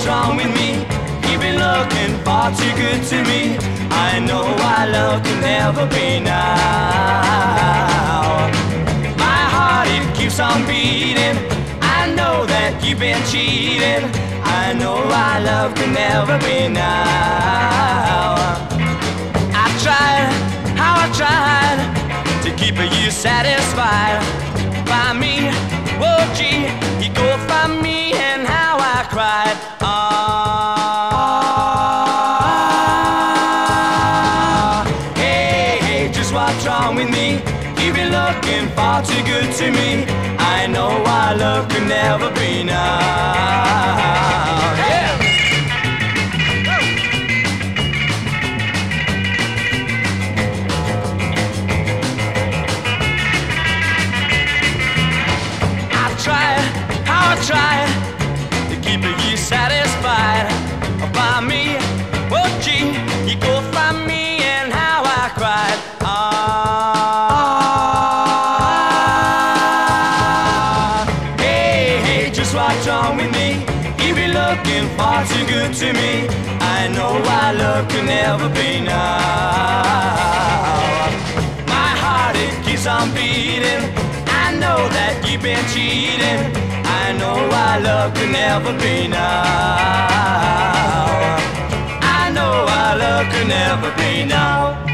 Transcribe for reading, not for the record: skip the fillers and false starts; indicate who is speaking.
Speaker 1: wrong with me. You've been looking far too good to me. I know our love can never be now. My heart, it keeps on beating. I know that you've been cheating. I know our love can never be now. I tried, how I tried to keep you satisfied by me. Oh gee, you go from me, and how I cried. Hey, just what's wrong with me? You've been looking far too good to me. I know our love can never be now. Yeah. I tried to keep you satisfied by me. Oh gee, you go from me, and how I cried. Hey, just what's wrong with me? You've been looking far too good to me. I know our love can never be now. My heart, it keeps on beating. I know that you've been cheating. I know our love can never be now. I know our love can never be now.